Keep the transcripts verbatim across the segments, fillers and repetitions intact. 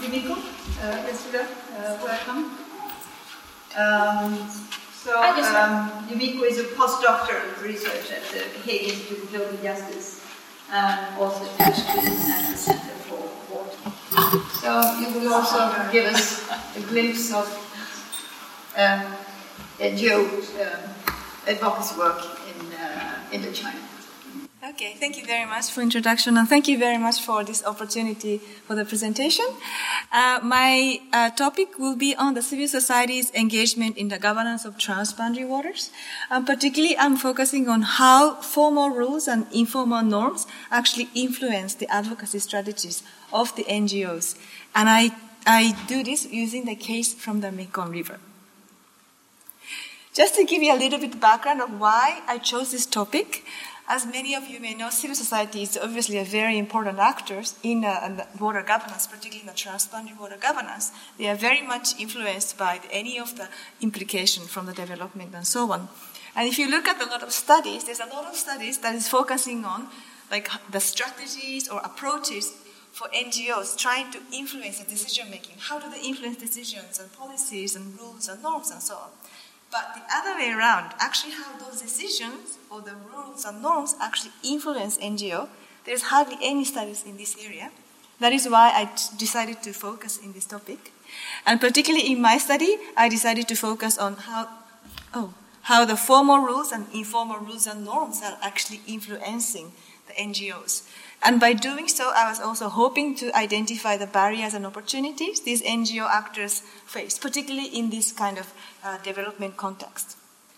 Yumiko, uh, Yasuda, uh, welcome. Um, so, um, Yumiko is a postdoctoral researcher at the Hague Institute of Global Justice and also at the Center for Water. So, you will also give us a glimpse of um, N G O um, advocacy work in uh, Indochina. Okay, thank you very much for introduction, and thank you very much for this opportunity for the presentation. Uh, my uh, topic will be on the civil society's engagement in the governance of transboundary waters. Um, particularly, I'm focusing on how formal rules and informal norms actually influence the advocacy strategies of the N G Os. And I, I do this using the case from the Mekong River. Just to give you a little bit of background of why I chose this topic, as many of you may know, civil society is obviously a very important actor in, uh, in the water governance, particularly in the transboundary water governance. They are very much influenced by any of the implications from the development and so on. And if you look at a lot of studies, there's a lot of studies that is focusing on like the strategies or approaches for N G Os trying to influence the decision making. How do they influence decisions and policies and rules and norms and so on? But the other way around, actually how those decisions or the rules and norms actually influence N G O, there's hardly any studies in this area. That is why I t- decided to focus in this topic. And particularly in my study, I decided to focus on how, oh, how the formal rules and informal rules and norms are actually influencing the N G Os. And by doing so, I was also hoping to identify the barriers and opportunities these N G O actors face, particularly in this kind of uh, development context.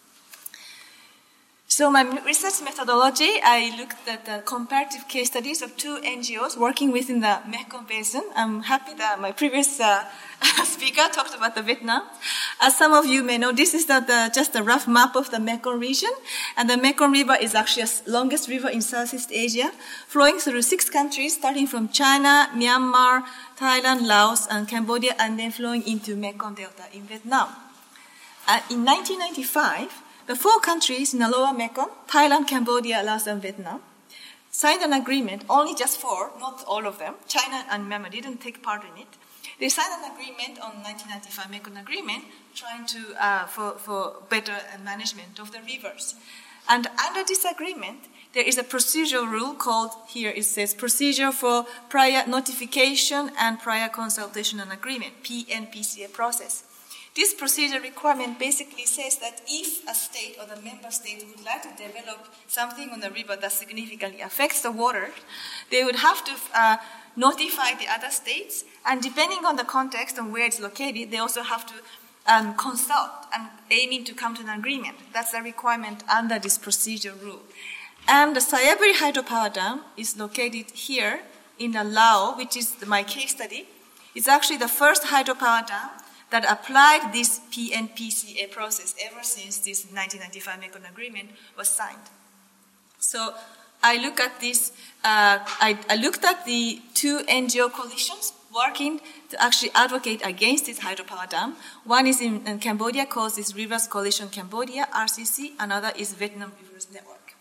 So my research methodology, I looked at the comparative case studies of two N G Os working within the Mekong Basin. I'm happy that my previous uh, speaker talked about the Vietnam. As some of you may know, this is the, the, just a rough map of the Mekong region. And the Mekong River is actually the longest river in Southeast Asia, flowing through six countries, starting from China, Myanmar, Thailand, Laos, and Cambodia, and then flowing into Mekong Delta in Vietnam. Uh, in nineteen ninety-five, the four countries in the lower Mekong, Thailand, Cambodia, Laos, and Vietnam, signed an agreement, only just four, not all of them. China and Myanmar didn't take part in it. They signed an agreement on nineteen ninety-five Mekong Agreement, trying to, uh, for, for better management of the rivers. And under this agreement, there is a procedural rule called, here it says, Procedure for Prior Notification and Prior Consultation and Agreement, P N P C A process. This procedure requirement basically says that if a state or the member state would like to develop something on the river that significantly affects the water, they would have to uh, notify the other states, and depending on the context and where it's located, they also have to um, consult and aiming to come to an agreement. That's a requirement under this procedure rule. And the Xayaburi hydropower dam is located here in the Lao, which is my case study. It's actually the first hydropower dam that applied this P N P C A process ever since this nineteen ninety-five Mekong Agreement was signed. So I look at this. Uh, I, I looked at the two N G O coalitions working to actually advocate against this hydropower dam. One is in, in Cambodia, called this Rivers Coalition Cambodia (R C C). Another is Vietnam Rivers Network.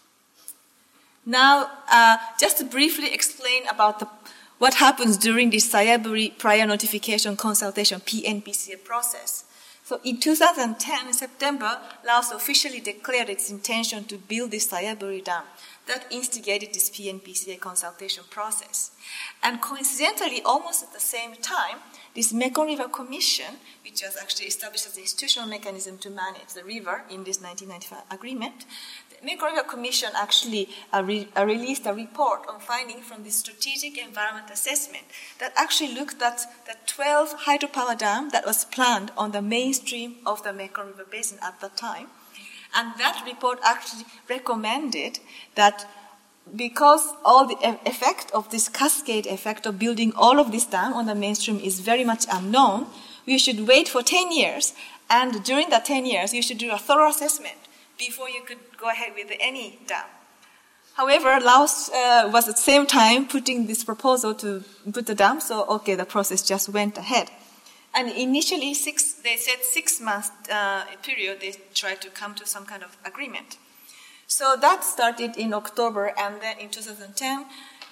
Now, uh, just to briefly explain about the what happens during this Xayaburi prior notification consultation, P N P C A process. So in two thousand ten, in September, Laos officially declared its intention to build this Xayaburi dam. That instigated this P N P C A consultation process. And coincidentally, almost at the same time, this Mekong River Commission, which was actually established as an institutional mechanism to manage the river in this nineteen ninety-five agreement, the Mekong River Commission actually uh, re- uh, released a report on findings from the strategic environment assessment that actually looked at the twelve hydropower dam that was planned on the mainstream of the Mekong River Basin at that time. And that report actually recommended that because all the effect of this cascade effect of building all of this dam on the mainstream is very much unknown, we should wait for ten years, and during that ten years, you should do a thorough assessment before you could go ahead with any dam. However, Laos uh, was at the same time putting this proposal to put the dam, so okay, the process just went ahead. And initially, six, they said six months uh, period, they tried to come to some kind of agreement. So that started in October, and then in two thousand ten,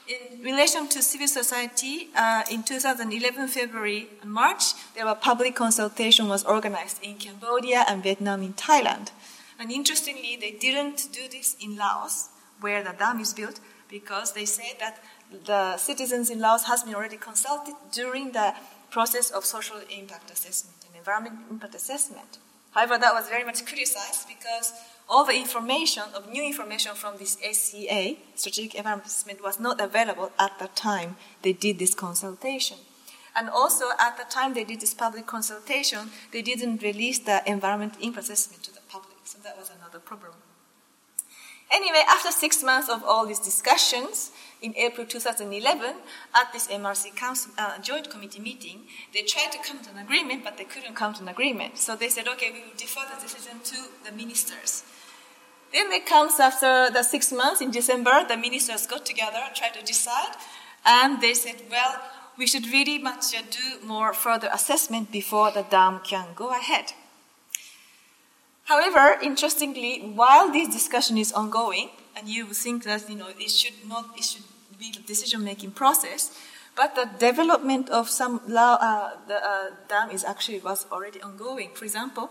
In relation to civil society, uh, in two thousand eleven, February and March, there were public consultation was organized in Cambodia and Vietnam, in Thailand. And interestingly, they didn't do this in Laos, where the dam is built, because they said that the citizens in Laos has been already consulted during the process of social impact assessment and environmental impact assessment. However, that was very much criticized because all the information, of new information from this S C A, Strategic Environment Assessment, was not available at the time they did this consultation. And also, at the time they did this public consultation, they didn't release the environment impact assessment to the public. So that was another problem. Anyway, after six months of all these discussions, in April two thousand eleven, at this M R C Council, uh, Joint Committee meeting, they tried to come to an agreement, but they couldn't come to an agreement. So they said, okay, we will defer the decision to the ministers. Then it comes after the six months, in December, the ministers got together, tried to decide, and they said, well, we should really much uh, do more further assessment before the dam can go ahead. However, interestingly, while this discussion is ongoing, and you would think that you know it should not, it should be the decision-making process, but the development of some uh, the uh, dam is actually was already ongoing. For example,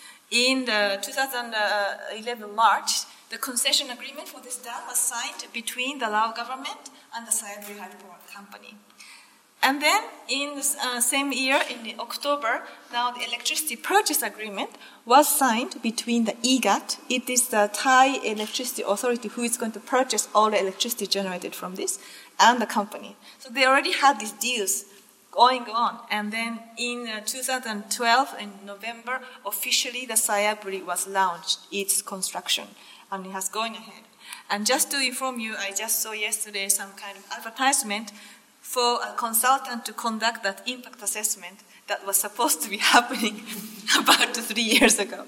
in the two thousand eleven March, the concession agreement for this dam was signed between the Lao government and the Sayaburi Hydropower Company. And then in the uh, same year, in October, now the electricity purchase agreement was signed between the E G A T, it is the Thai Electricity Authority who is going to purchase all the electricity generated from this, and the company. So they already had these deals going on. And then in uh, two thousand twelve, in November, officially the Sayaburi was launched, its construction, and it has going ahead. And just to inform you, I just saw yesterday some kind of advertisement for a consultant to conduct that impact assessment that was supposed to be happening about three years ago.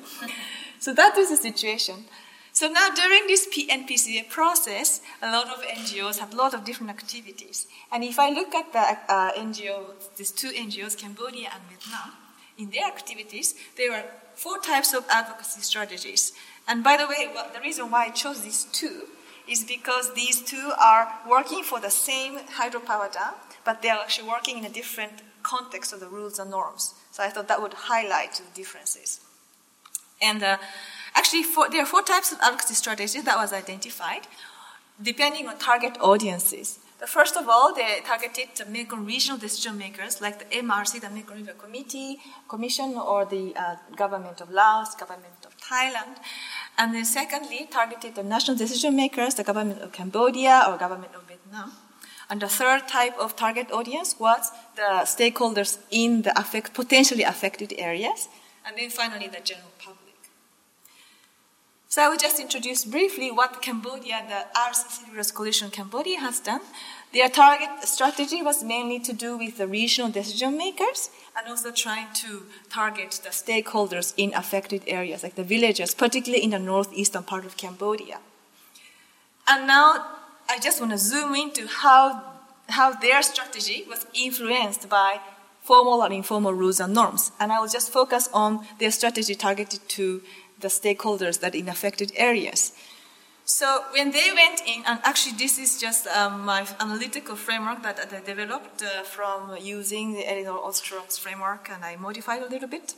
So that is the situation. So now during this N P C A process, a lot of N G Os have a lot of different activities. And if I look at the uh, N G O, these two N G Os, Cambodia and Vietnam, in their activities, there were four types of advocacy strategies. And by the way, well, the reason why I chose these two is because these two are working for the same hydropower dam, but they are actually working in a different context of the rules and norms. So I thought that would highlight the differences. And uh, actually, for, there are four types of advocacy strategies that was identified, depending on target audiences. The first of all, they targeted the Mekong regional decision makers, like the M R C, the Mekong River Committee, Commission, or the uh, government of Laos, government of Thailand. And then secondly, targeted the national decision makers, the government of Cambodia or government of Vietnam. And the third type of target audience was the stakeholders in the affect, potentially affected areas. And then finally, the general public. So I will just introduce briefly what Cambodia, the R C C Rivers Coalition Cambodia has done. Their target strategy was mainly to do with the regional decision makers and also trying to target the stakeholders in affected areas, like the villagers, particularly in the northeastern part of Cambodia. And now I just want to zoom into how, how their strategy was influenced by formal and informal rules and norms. And I will just focus on their strategy targeted to the stakeholders that in affected areas. So when they went in, and actually this is just um, my analytical framework that, that I developed uh, from using the Elinor Ostrom's framework, and I modified a little bit.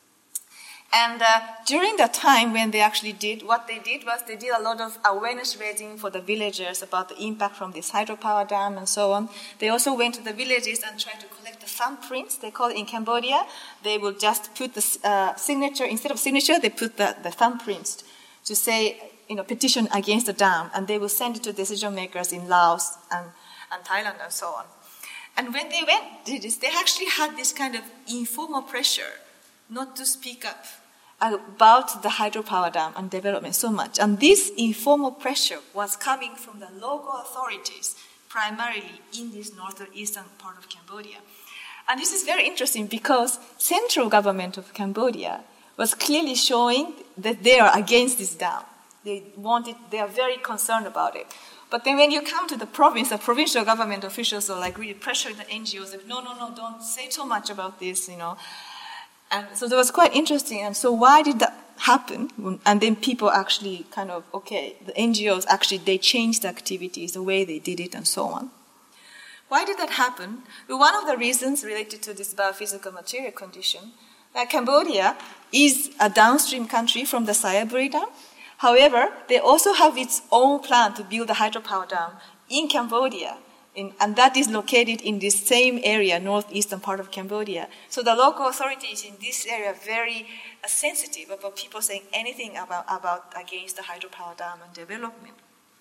And uh, during the time when they actually did, what they did was they did a lot of awareness raising for the villagers about the impact from this hydropower dam and so on. They also went to the villages and tried to collect the thumbprints, they call it in Cambodia. They will just put the uh, signature, instead of signature, they put the, the thumbprints to say, you know, petition against the dam, and they will send it to decision makers in Laos and, and Thailand and so on. And when they went did this, they actually had this kind of informal pressure not to speak up about the hydropower dam and development so much. And this informal pressure was coming from the local authorities, primarily in this northeastern part of Cambodia. And this is very interesting because central government of Cambodia was clearly showing that they are against this dam. They want it, they are very concerned about it. But then when you come to the province, the provincial government officials are like really pressuring the N G Os, like, no, no, no, don't say too much about this, you know. And so that was quite interesting. And so why did the happened, and then people actually kind of, okay, the N G Os actually, they changed the activities, the way they did it, and so on. Why did that happen? Well, one of the reasons related to this biophysical material condition, that Cambodia is a downstream country from the Xayaburi Dam. However, they also have its own plan to build a hydropower dam in Cambodia, in, and that is located in this same area, northeastern part of Cambodia. So the local authorities in this area are very uh, sensitive about people saying anything about, about against the hydropower dam and development.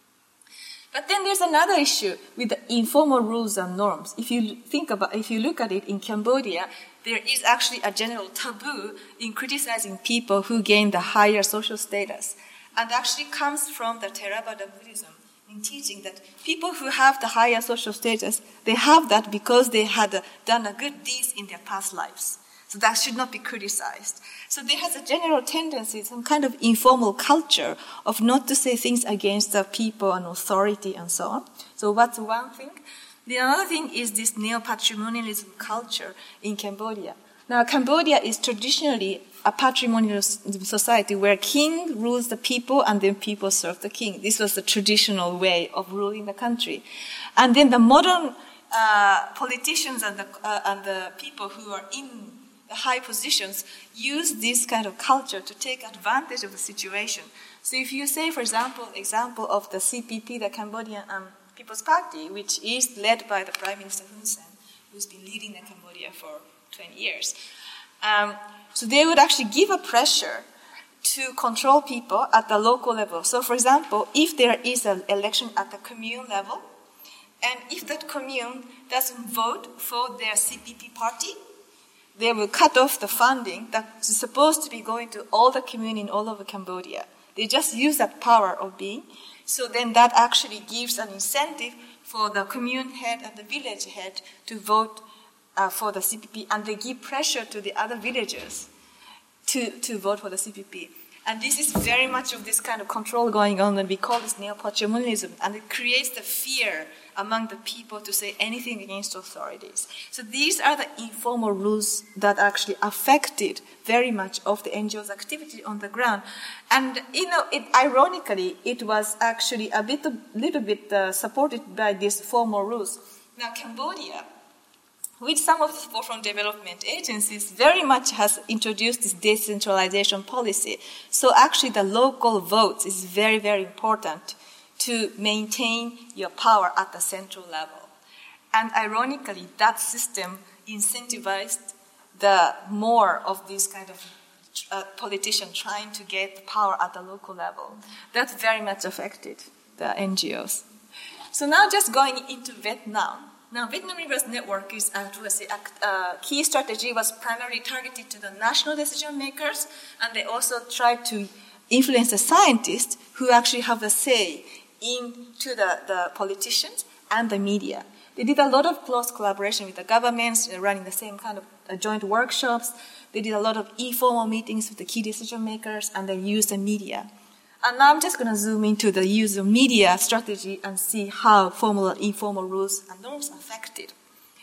But then there's another issue with the informal rules and norms. If you think about, if you look at it in Cambodia, there is actually a general taboo in criticizing people who gain the higher social status, and actually comes from the Theravada Buddhism in teaching that people who have the higher social status, they have that because they had done a good deeds in their past lives. So that should not be criticized. So there has a general tendency, some kind of informal culture of not to say things against the people and authority and so on. So that's one thing. The other thing is this neo-patrimonialism culture in Cambodia. Now, Cambodia is traditionally a patrimonial society where king rules the people and then people serve the king. This was the traditional way of ruling the country. And then the modern uh, politicians and the, uh, and the people who are in the high positions use this kind of culture to take advantage of the situation. So if you say, for example, example of the C P P, the Cambodian um, People's Party, which is led by the Prime Minister Hun Sen, who's been leading the Cambodia for twenty years. Um, so they would actually give a pressure to control people at the local level. So for example, if there is an election at the commune level, and if that commune doesn't vote for their C P P party, they will cut off the funding that's supposed to be going to all the commune in all over Cambodia. They just use that power of being. So then that actually gives an incentive for the commune head and the village head to vote uh, for the C P P, and they give pressure to the other villagers to, to vote for the C P P. And this is very much of this kind of control going on, and we call this neo-patrimonialism, and it creates the fear among the people to say anything against authorities. So these are the informal rules that actually affected very much of the N G O's activity on the ground. And, you know, it, ironically, it was actually a bit, a little bit uh, supported by these formal rules. Now, Cambodia, with some of the support from development agencies, very much has introduced this decentralization policy. So actually the local votes is very, very important to maintain your power at the central level. And ironically, that system incentivized the more of this kind of uh, politician trying to get power at the local level. That very much affected the N G Os. So now just going into Vietnam. Now, Vietnam Reverse Network is uh, a uh, key strategy was primarily targeted to the national decision makers, and they also tried to influence the scientists who actually have a say into the, the politicians and the media. They did a lot of close collaboration with the governments, uh, running the same kind of uh, joint workshops. They did a lot of informal meetings with the key decision makers, and they used the media. And now I'm just going to zoom into the use of media strategy and see how formal and informal rules and norms affected.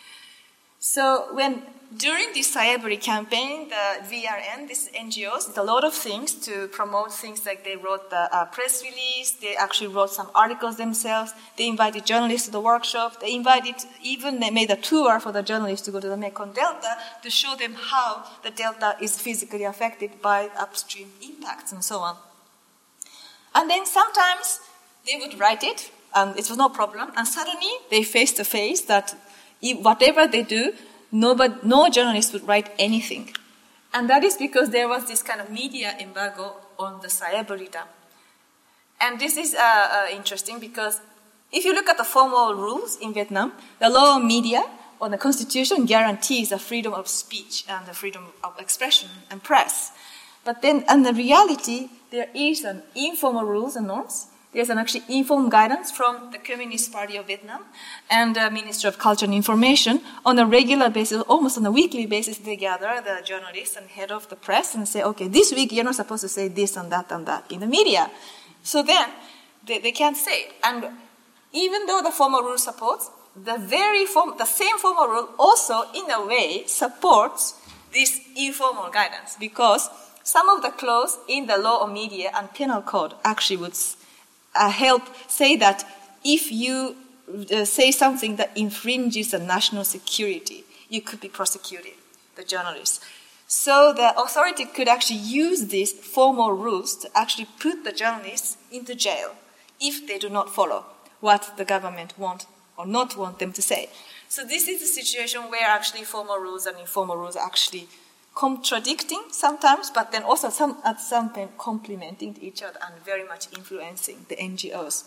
So when during the Xayaburi campaign, the V R N, this N G Os, did a lot of things to promote things, like they wrote the uh, press release, they actually wrote some articles themselves, they invited journalists to the workshop, they invited, even they made a tour for the journalists to go to the Mekong Delta to show them how the delta is physically affected by upstream impacts and so on. And then sometimes they would write it, and it was no problem, and suddenly they faced the face that whatever they do, nobody, no journalist would write anything. And that is because there was this kind of media embargo on the Xayaburi Dam. And this is uh, uh, interesting because if you look at the formal rules in Vietnam, the law on media or the constitution guarantees the freedom of speech and the freedom of expression and press. But then, in the reality, there is an informal rules and norms. There's an actually informal guidance from the Communist Party of Vietnam and the Ministry of Culture and Information. On a regular basis, almost on a weekly basis, they gather the journalists and head of the press and say, okay, this week you're not supposed to say this and that and that in the media. So then, they, they can't say it. And even though the formal rule supports, the very form, the same formal rule also, in a way, supports this informal guidance, because some of the clause in the law of media and penal code actually would uh, help say that if you uh, say something that infringes the national security, you could be prosecuted, the journalist. So the authority could actually use these formal rules to actually put the journalists into jail if they do not follow what the government want or not want them to say. So this is a situation where actually formal rules and informal rules are actually contradicting sometimes, but then also some, at some point complementing each other and very much influencing the N G Os.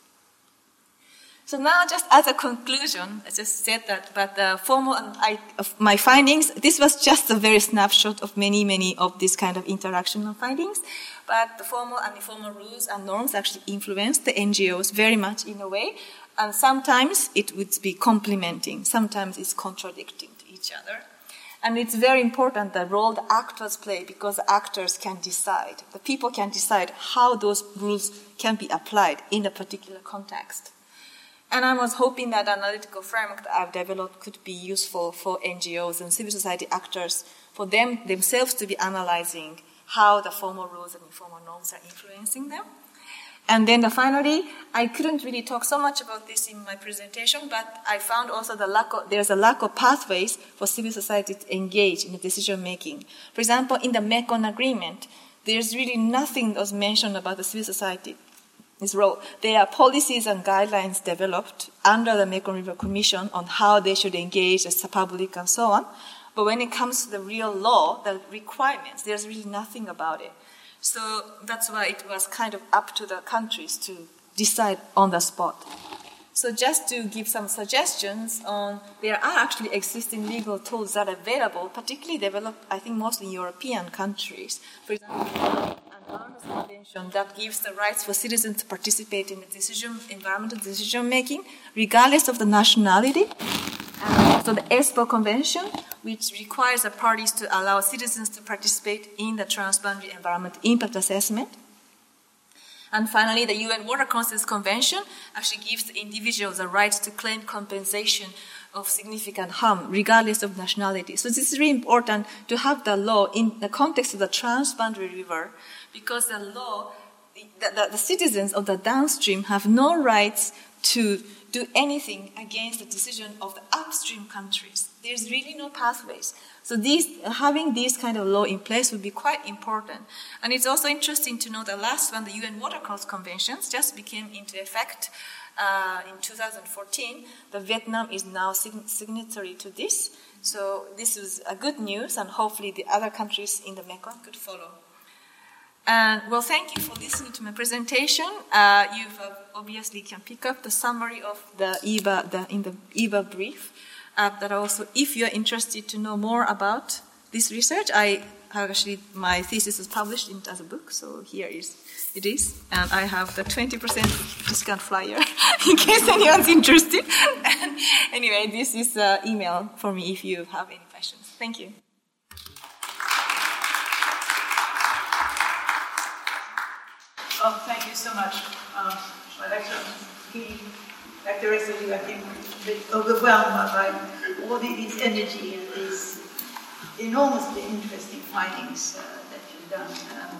So now, just as a conclusion, I just said that, but the formal and I, of my findings, this was just a very snapshot of many, many of these kind of interactional findings. But the formal and informal rules and norms actually influence the N G Os very much in a way, and sometimes it would be complementing, sometimes it's contradicting to each other. And it's very important the role the actors play, because the actors can decide, the people can decide how those rules can be applied in a particular context. And I was hoping that the analytical framework that I've developed could be useful for N G Os and civil society actors, for them themselves to be analyzing how the formal rules and informal norms are influencing them. And then the, finally, I couldn't really talk so much about this in my presentation, but I found also the lack of, there's a lack of pathways for civil society to engage in the decision making. For example, in the Mekong Agreement, there's really nothing that was mentioned about the civil society. Its role. There are policies and guidelines developed under the Mekong River Commission on how they should engage as the public and so on. But when it comes to the real law, the requirements, there's really nothing about it. So that's why it was kind of up to the countries to decide on the spot. So just to give some suggestions on, there are actually existing legal tools that are available, particularly developed, I think, mostly in European countries. For example, Arhus Convention that gives the rights for citizens to participate in the decision, environmental decision making, regardless of the nationality. And also the ESPO Convention, which requires the parties to allow citizens to participate in the transboundary environmental impact assessment. And finally, the U N Water Council's Convention actually gives the individuals the right to claim compensation of significant harm, regardless of nationality. So this is really important to have the law in the context of the transboundary river, because the law, the, the, the citizens of the downstream have no rights to do anything against the decision of the upstream countries. There's really no pathways. So these, having this kind of law in place would be quite important. And it's also interesting to know the last one, the U N Water Council Conventions, just became into effect uh, in two thousand fourteen. The Vietnam is now sign- signatory to this. So this is a good news, and hopefully the other countries in the Mekong could follow. And well, thank you for listening to my presentation. Uh, you obviously can pick up the summary of the E B A, the, in the E B A brief. Uh, that also, if you're interested to know more about this research, I have actually, my thesis is published in, as a book, so here is, it is. And I have the twenty percent discount flyer in case anyone's interested. And anyway, this is the email for me if you have any questions. Thank you. Oh, thank you so much. Um, well, actually, he, like the rest of you, I think, a bit overwhelmed by all the, this energy and these enormously interesting findings uh, that you've done. Um,